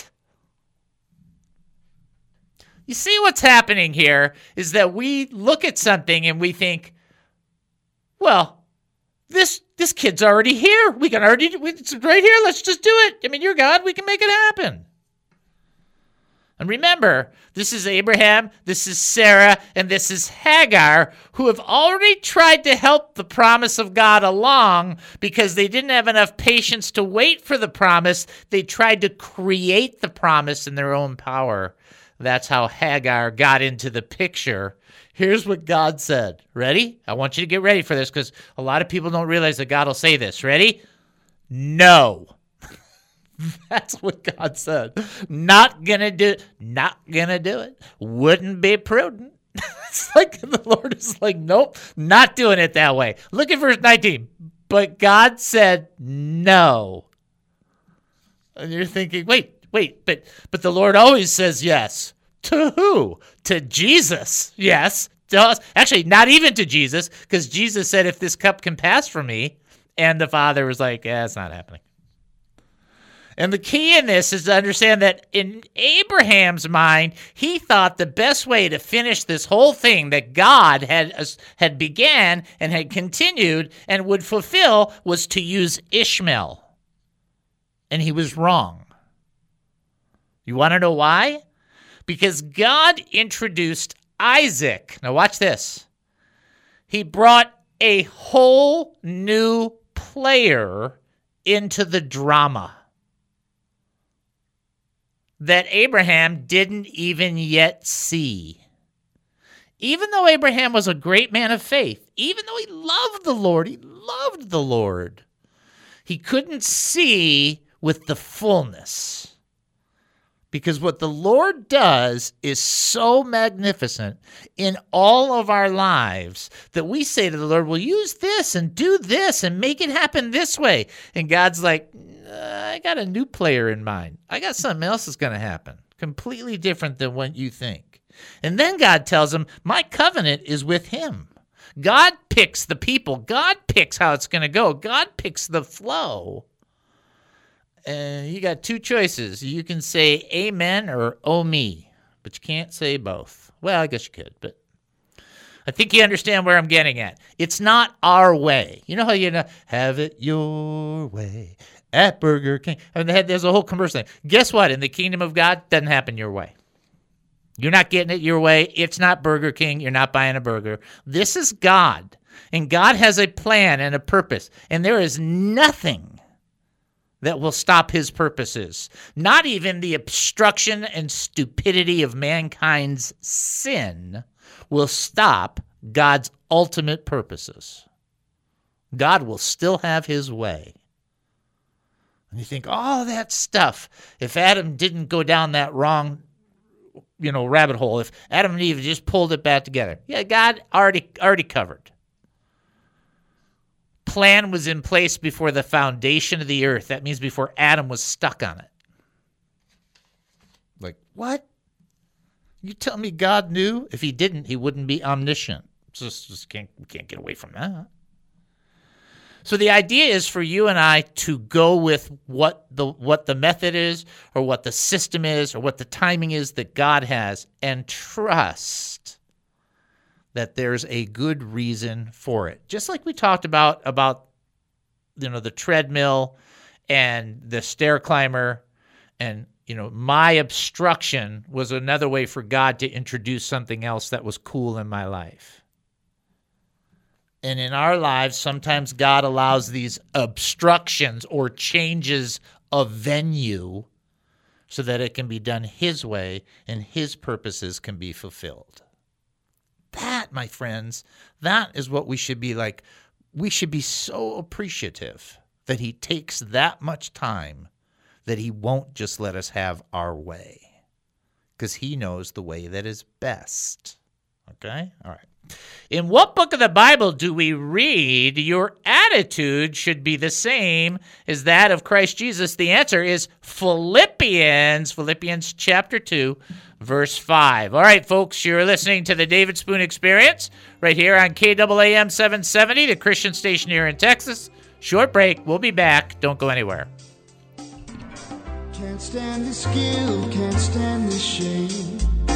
You see what's happening here is that we look at something and we think, well, this kid's already here. It's right here. Let's just do it. I mean, you're God. We can make it happen. And remember, this is Abraham, this is Sarah, and this is Hagar, who have already tried to help the promise of God along because they didn't have enough patience to wait for the promise. They tried to create the promise in their own power. That's how Hagar got into the picture. Here's what God said. Ready? I want you to get ready for this because a lot of people don't realize that God will say this. Ready? No. That's what God said. Not gonna do it. Wouldn't be prudent. It's like the Lord is like, nope, not doing it that way. Look at verse 19. But God said no. And you're thinking, wait, but the Lord always says yes. To who? To Jesus. Yes, to us. Actually, not even to Jesus, because Jesus said, if this cup can pass from me, and the Father was like, it's not happening. And the key in this is to understand that in Abraham's mind, he thought the best way to finish this whole thing that God had began and had continued and would fulfill was to use Ishmael. And he was wrong. You want to know why? Because God introduced Isaac. Now watch this. He brought a whole new player into the drama that Abraham didn't even yet see. Even though Abraham was a great man of faith, even though he loved the Lord, he couldn't see with the fullness. Because what the Lord does is so magnificent in all of our lives that we say to the Lord, well, use this and do this and make it happen this way. And God's like, I got a new player in mind. I got something else that's going to happen, completely different than what you think. And then God tells him, my covenant is with him. God picks the people. God picks how it's going to go. God picks the flow. And you got two choices. You can say amen or oh me, but you can't say both. Well, I guess you could, but I think you understand where I'm getting at. It's not our way. You know how have it your way at Burger King. I mean, there's a whole commercial thing. Guess what? In the kingdom of God, it doesn't happen your way. You're not getting it your way. It's not Burger King. You're not buying a burger. This is God, and God has a plan and a purpose, and there is nothing that will stop his purposes. Not even the obstruction and stupidity of mankind's sin will stop God's ultimate purposes. God will still have his way. And you think, all that stuff, if Adam didn't go down that wrong, rabbit hole, if Adam and Eve just pulled it back together, yeah, God already covered. Plan was in place before the foundation of the earth. That means before Adam was stuck on it. Like, what? You tell me God knew? If he didn't, he wouldn't be omniscient. Just can't get away from that. So the idea is for you and I to go with what the method is, or what the system is, or what the timing is that God has, and trust that there's a good reason for it. Just like we talked about the treadmill and the stair climber, and my obstruction was another way for God to introduce something else that was cool in my life. And in our lives, sometimes God allows these obstructions or changes of venue so that it can be done his way and his purposes can be fulfilled. That, my friends, that is what we should be like. We should be so appreciative that he takes that much time, that he won't just let us have our way, because he knows the way that is best. Okay? All right. In what book of the Bible do we read your attitude should be the same as that of Christ Jesus? The answer is Philippians chapter 2, verse 5. All right, folks, you're listening to the David Spoon Experience right here on KAAM 770, the Christian station here in Texas. Short break. We'll be back. Don't go anywhere. Can't stand this guilt, can't stand this shame.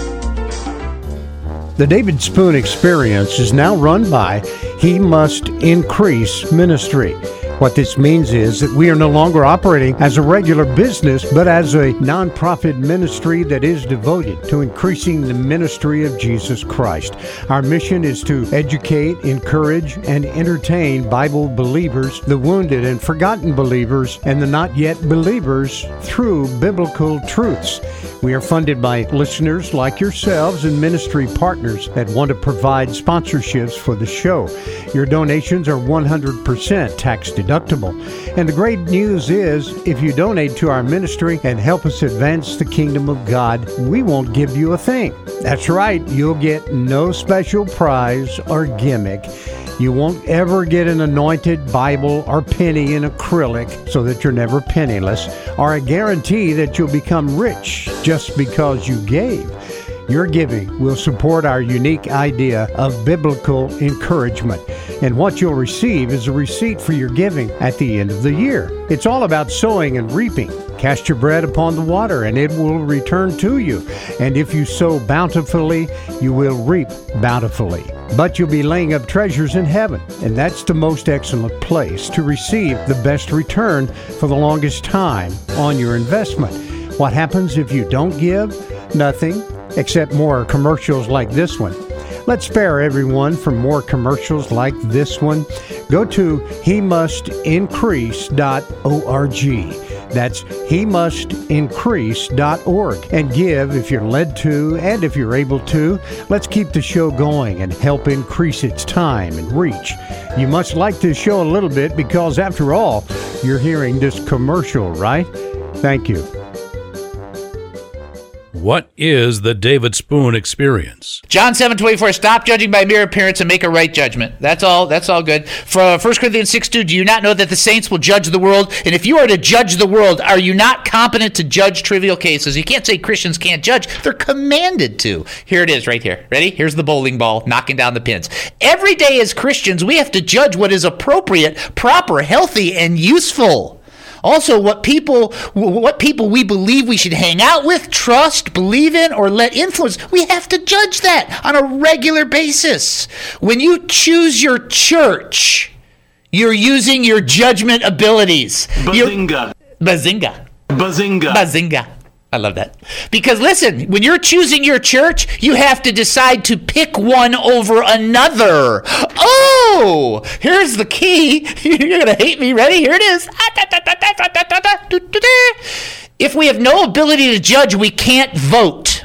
The David Spoon Experience is now run by He Must Increase Ministry. What this means is that we are no longer operating as a regular business, but as a nonprofit ministry that is devoted to increasing the ministry of Jesus Christ. Our mission is to educate, encourage, and entertain Bible believers, the wounded and forgotten believers, and the not yet believers through biblical truths. We are funded by listeners like yourselves and ministry partners that want to provide sponsorships for the show. Your donations are 100% tax deductible. And the great news is, if you donate to our ministry and help us advance the kingdom of God, we won't give you a thing. That's right, you'll get no special prize or gimmick. You won't ever get an anointed Bible or penny in acrylic so that you're never penniless, or a guarantee that you'll become rich just because you gave. Your giving will support our unique idea of biblical encouragement. And what you'll receive is a receipt for your giving at the end of the year. It's all about sowing and reaping. Cast your bread upon the water, and it will return to you. And if you sow bountifully, you will reap bountifully. But you'll be laying up treasures in heaven, and that's the most excellent place to receive the best return for the longest time on your investment. What happens if you don't give? Nothing, except more commercials like this one. Let's spare everyone from more commercials like this one. Go to hemustincrease.org. That's hemustincrease.org, and give if you're led to and if you're able to. Let's keep the show going and help increase its time and reach. You must like this show a little bit because, after all, you're hearing this commercial, right? Thank you. What is the David Spoon Experience? John 7:24, stop judging by mere appearance and make a right judgment. That's all good. For 1 Corinthians 6:2, do you not know that the saints will judge the world? And if you are to judge the world, are you not competent to judge trivial cases? You can't say Christians can't judge. They're commanded to. Here it is right here. Ready? Here's the bowling ball knocking down the pins. Every day as Christians, we have to judge what is appropriate, proper, healthy, and useful. Also, what people we believe we should hang out with, trust, believe in, or let influence, we have to judge that on a regular basis. When you choose your church, you're using your judgment abilities. Bazinga. Bazinga. I love that. Because listen, when you're choosing your church, you have to decide to pick one over another. Oh, here's the key. You're going to hate me. Ready? Here it is. If we have no ability to judge, we can't vote.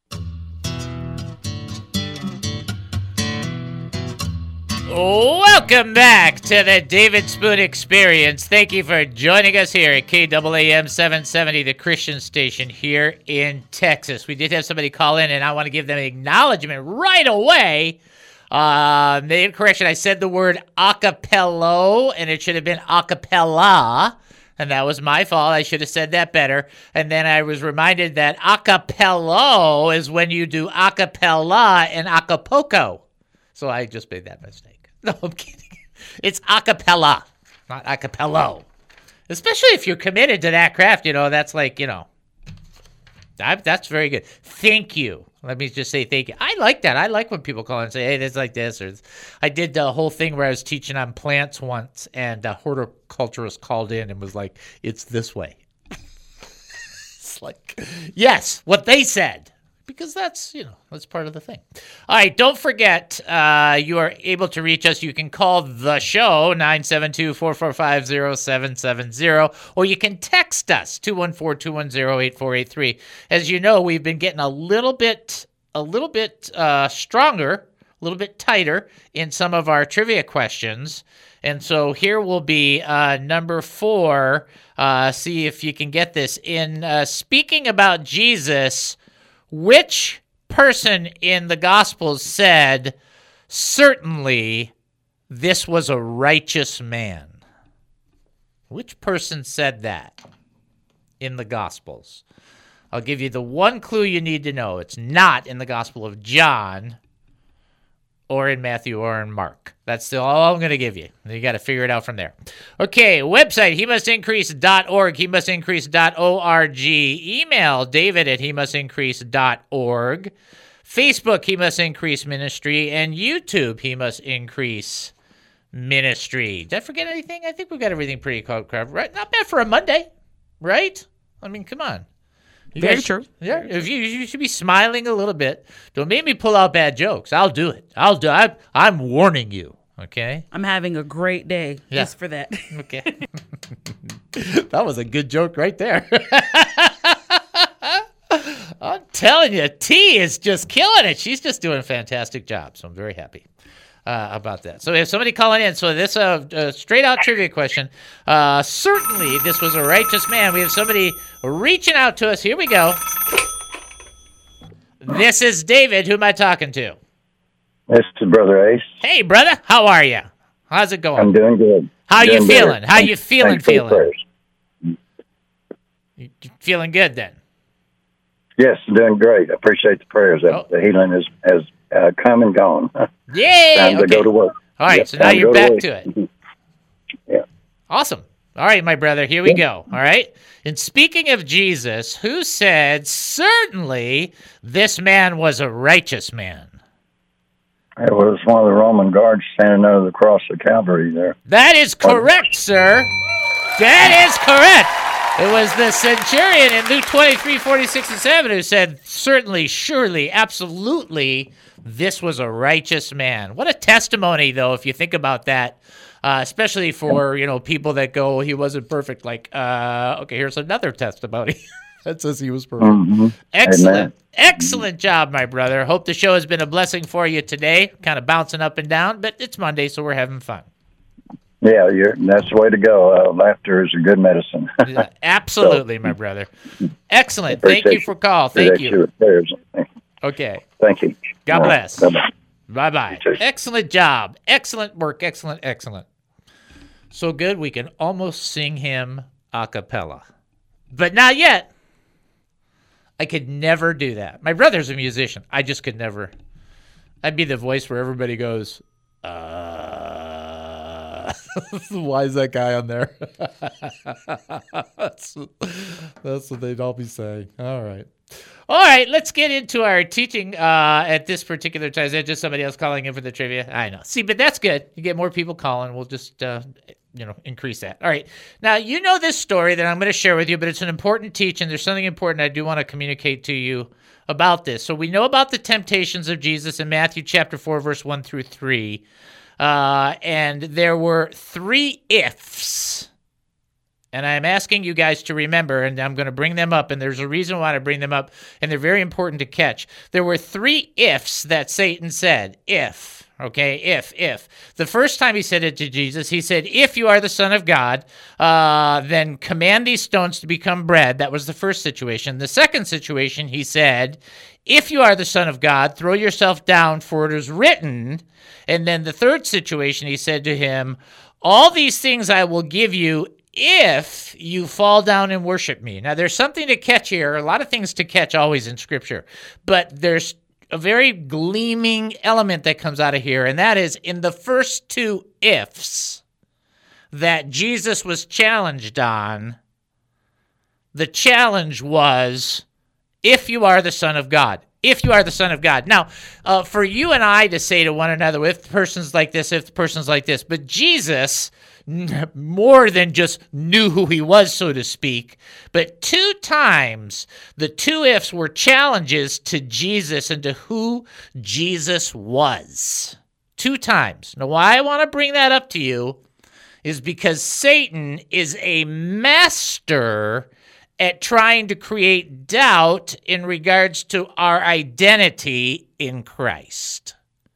Welcome back to the David Spoon Experience. Thank you for joining us here at KAAM 770, the Christian station here in Texas. We did have somebody call in, and I want to give them acknowledgement right away. The incorrection, I said the word acapello, and it should have been acapella, and that was my fault. I should have said that better. And then I was reminded that acapello is when you do acapella and Acapulco. So I just made that mistake. No, I'm kidding. It's acapella, not acapello. Especially if you're committed to that craft, that's like, that's very good. Thank you. Let me just say thank you. I like that. I like when people call and say, hey, it's like this. Or I did the whole thing where I was teaching on plants once, and a horticulturist called in and was like, it's this way. It's like, yes, what they said. Because that's part of the thing. All right, don't forget, you are able to reach us. You can call the show, 972-445-0770, or you can text us, 214-210-8483. As you know, we've been getting a little bit stronger, a little bit tighter in some of our trivia questions. And so here will be number 4. See if you can get this. In speaking about Jesus, which person in the Gospels said, certainly this was a righteous man? Which person said that in the Gospels? I'll give you the one clue you need to know. It's not in the Gospel of John or in Matthew or in Mark. That's all I'm going to give you. You got to figure it out from there. Okay, website, hemustincrease.org, hemustincrease.org. Email, David at hemustincrease.org. Facebook, He Must Increase Ministry. And YouTube, He Must Increase Ministry. Did I forget anything? I think we've got everything pretty covered, right? Not bad for a Monday, right? I mean, come on. Very true. Yeah, if you should be smiling a little bit. Don't make me pull out bad jokes. I'll do it. I'm warning you. Okay. I'm having a great day just for that. Okay. That was a good joke right there. I'm telling you, T is just killing it. She's just doing a fantastic job. So I'm very happy about that. So we have somebody calling in. So this straight out trivia question. Certainly this was a righteous man. We have somebody reaching out to us. Here we go. This is David. Who am I talking to? This is Brother Ace. Hey, brother. How are you? How's it going? I'm doing good. How you feeling? Better. How you feeling? Thanks for the prayers. You feeling good then? Yes, doing great. I appreciate the prayers. The healing has come and gone. Yay! Time to go to work. All right, Yep, so now time you're to go back to to work. it. Yeah. Awesome. All right, my brother, here we go. All right. And speaking of Jesus, who said, certainly this man was a righteous man? It was one of the Roman guards standing under the cross of Calvary there. That is correct, sir. That is correct. It was the centurion in Luke 23, 46, and 7 who said, certainly, surely, absolutely, this was a righteous man. What a testimony, though, if you think about that, especially for, people that go, he wasn't perfect. Like, okay, here's another testimony that says he was perfect. Mm-hmm. Excellent. Amen. Excellent job, my brother. Hope the show has been a blessing for you today. Kind of bouncing up and down, but it's Monday, so we're having fun. Yeah, that's the way to go. Laughter is a good medicine. Yeah, absolutely, my brother. Excellent. Thank you for call. Thank you. Okay. Thank you. God bless. Bye-bye. Bye-bye. Excellent job. Excellent work. Excellent, excellent. So good we can almost sing him a cappella. But not yet. I could never do that. My brother's a musician. I just could never. I'd be the voice where everybody goes, why is that guy on there? That's what they'd all be saying. All right. All right, let's get into our teaching at this particular time. Is that just somebody else calling in for the trivia? I know. See, but that's good. You get more people calling. We'll just, increase that. All right. Now, you know this story that I'm going to share with you, but it's an important teaching. There's something important I do want to communicate to you about this. So we know about the temptations of Jesus in Matthew chapter 4, verse 1 through 3. And there were 3 ifs. And I'm asking you guys to remember, and I'm going to bring them up, and there's a reason why I bring them up, and they're very important to catch. There were 3 ifs that Satan said. If. Okay, if. The first time he said it to Jesus, he said, if you are the Son of God, then command these stones to become bread. That was the first situation. The second situation, he said, if you are the Son of God, throw yourself down, for it is written. And then the third situation, he said to him, all these things I will give you if you fall down and worship me. Now, there's something to catch here, a lot of things to catch always in Scripture, but there's a very gleaming element that comes out of here, and that is in the first 2 ifs that Jesus was challenged on, the challenge was, if you are the Son of God. If you are the Son of God. Now, for you and I to say to one another, if the person's like this, if the person's like this, but Jesus more than just knew who he was, so to speak, but 2 times the 2 ifs were challenges to Jesus and to who Jesus was. 2 times. Now, why I want to bring that up to you is because Satan is a master at trying to create doubt in regards to our identity in Christ.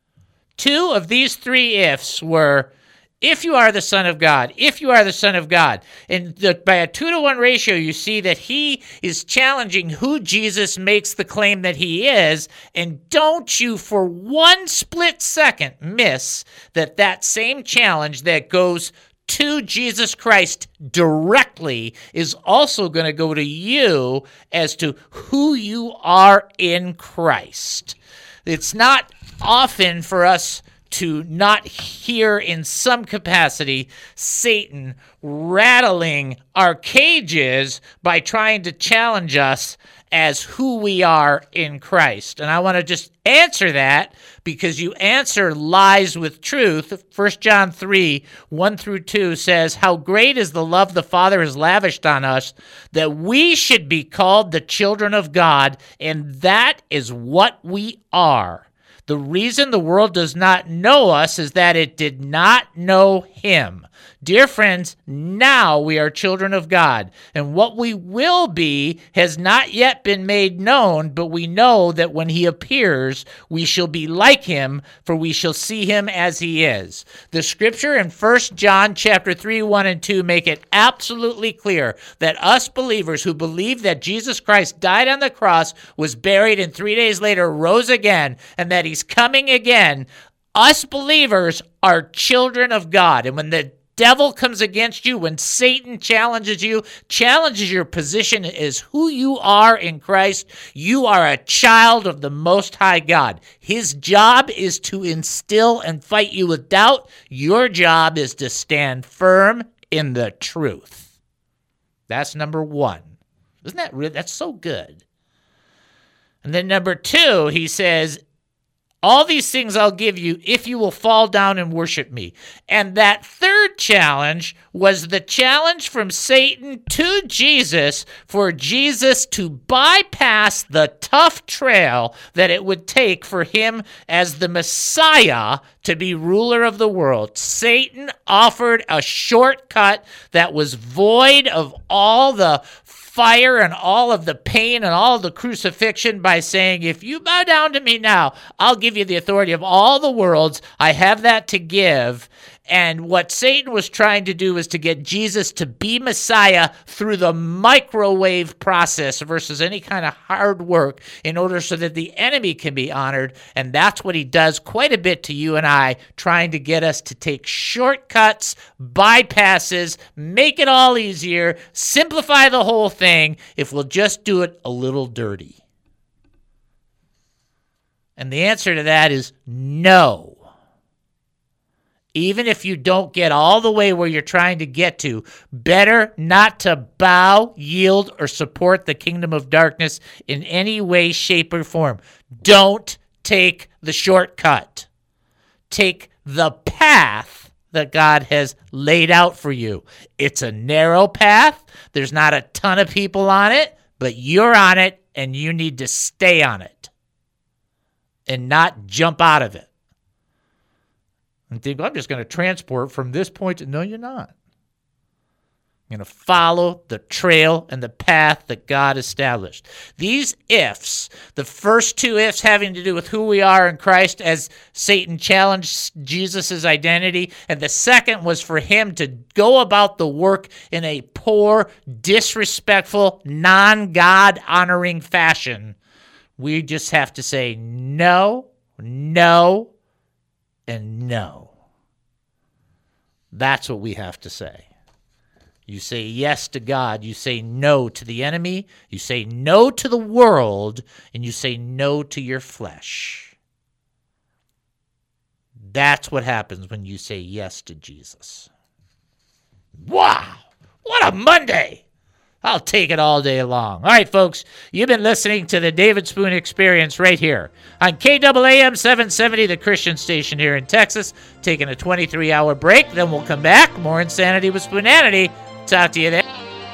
2 of these 3 ifs were, if you are the Son of God, if you are the Son of God. And by a 2-to-1 ratio, you see that he is challenging who Jesus makes the claim that he is. And don't you for one split second miss that same challenge that goes to Jesus Christ directly is also going to go to you as to who you are in Christ. It's not often for us to not hear in some capacity Satan rattling our cages by trying to challenge us as who we are in Christ. And I want to just answer that because you answer lies with truth. 1 John 3, 1 through 2 says, how great is the love the Father has lavished on us that we should be called the children of God, and that is what we are. The reason the world does not know us is that it did not know him. Dear friends, now we are children of God, and what we will be has not yet been made known, but we know that when he appears, we shall be like him, for we shall see him as he is. The scripture in 1 John chapter 3, 1 and 2 make it absolutely clear that us believers who believe that Jesus Christ died on the cross, was buried, and 3 days later rose again, and that he's coming again, us believers are children of God. And when the devil comes against you, when Satan challenges you, challenges your position as who you are in Christ, you are a child of the Most High God. His job is to instill and fight you with doubt. Your job is to stand firm in the truth. That's number one. Isn't that real? That's so good. And then number two, he says, all these things I'll give you if you will fall down and worship me. And that third challenge was the challenge from Satan to Jesus for Jesus to bypass the tough trail that it would take for him as the Messiah to be ruler of the world. Satan offered a shortcut that was void of all the fire and all of the pain and all of the crucifixion by saying, if you bow down to me now, I'll give you the authority of all the worlds. I have that to give. And what Satan was trying to do was to get Jesus to be Messiah through the microwave process versus any kind of hard work in order so that the enemy can be honored. And that's what he does quite a bit to you and I, trying to get us to take shortcuts, bypasses, make it all easier, simplify the whole thing if we'll just do it a little dirty. And the answer to that is no. Even if you don't get all the way where you're trying to get to, better not to bow, yield, or support the kingdom of darkness in any way, shape, or form. Don't take the shortcut. Take the path that God has laid out for you. It's a narrow path. There's not a ton of people on it, but you're on it, and you need to stay on it and not jump out of it. And think, I'm just going to transport from this point to... No, you're not. You're going to follow the trail and the path that God established. These ifs, the first two ifs having to do with who we are in Christ as Satan challenged Jesus' identity, and the second was for him to go about the work in a poor, disrespectful, non-God honoring fashion. We just have to say no, no, and no. That's what we have to say. You say yes to God. You say no to the enemy. You say no to the world. And you say no to your flesh. That's what happens when you say yes to Jesus. Wow! What a Monday! I'll take it all day long. All right, folks, you've been listening to the David Spoon Experience right here on KAAM 770, the Christian station here in Texas. Taking a 23-hour break, then we'll come back. More Insanity with Spoonanity. Talk to you then.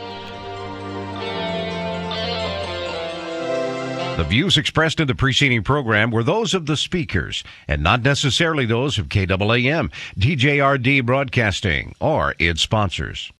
The views expressed in the preceding program were those of the speakers and not necessarily those of KAAM, DJRD Broadcasting, or its sponsors.